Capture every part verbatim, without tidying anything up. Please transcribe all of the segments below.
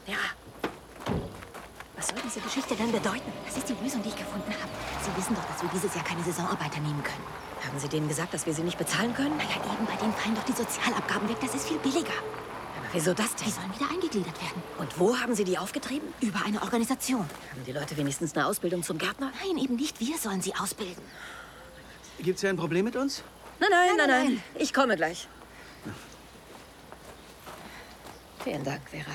Ja. Was soll diese Geschichte denn bedeuten? Das ist die Lösung, die ich gefunden habe. Sie wissen doch, dass wir dieses Jahr keine Saisonarbeiter nehmen können. Haben Sie denen gesagt, dass wir sie nicht bezahlen können? Na ja, eben, bei denen fallen doch die Sozialabgaben weg. Das ist viel billiger. Aber wieso das denn? Die sollen wieder eingegliedert werden. Und wo haben Sie die aufgetrieben? Über eine Organisation. Haben die Leute wenigstens eine Ausbildung zum Gärtner? Nein, eben nicht. Wir sollen sie ausbilden. Gibt's hier ein Problem mit uns? Nein, nein, nein, Nein, nein. nein. Ich komme gleich. Vielen Dank, Vera.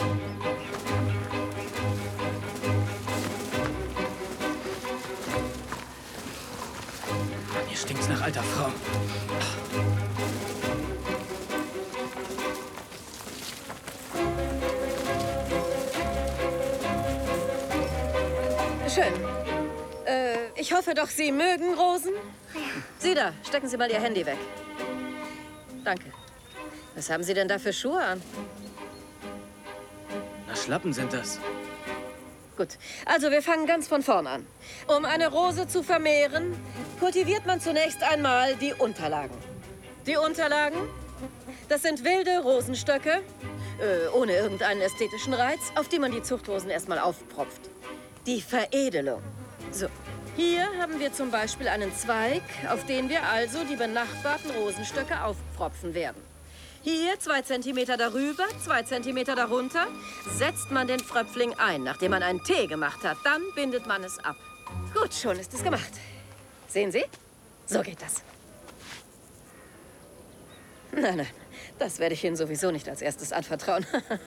Hier stinkt's nach alter Frau. Schön. Äh, ich hoffe doch, Sie mögen Rosen. Sie da, stecken Sie mal Ihr Handy weg. Danke. Was haben Sie denn da für Schuhe an? Na, Schlappen sind das. Gut, also wir fangen ganz von vorn an. Um eine Rose zu vermehren, kultiviert man zunächst einmal die Unterlagen. Die Unterlagen, das sind wilde Rosenstöcke, äh, ohne irgendeinen ästhetischen Reiz, auf die man die Zuchtrosen erstmal aufpropft. Die Veredelung. So, hier haben wir zum Beispiel einen Zweig, auf den wir also die benachbarten Rosenstöcke aufpropfen werden. Hier, zwei Zentimeter darüber, zwei Zentimeter darunter, setzt man den Fröpfling ein, nachdem man einen Tee gemacht hat. Dann bindet man es ab. Gut, schon ist es gemacht. Sehen Sie? So geht das. Nein, nein, das werde ich Ihnen sowieso nicht als erstes anvertrauen.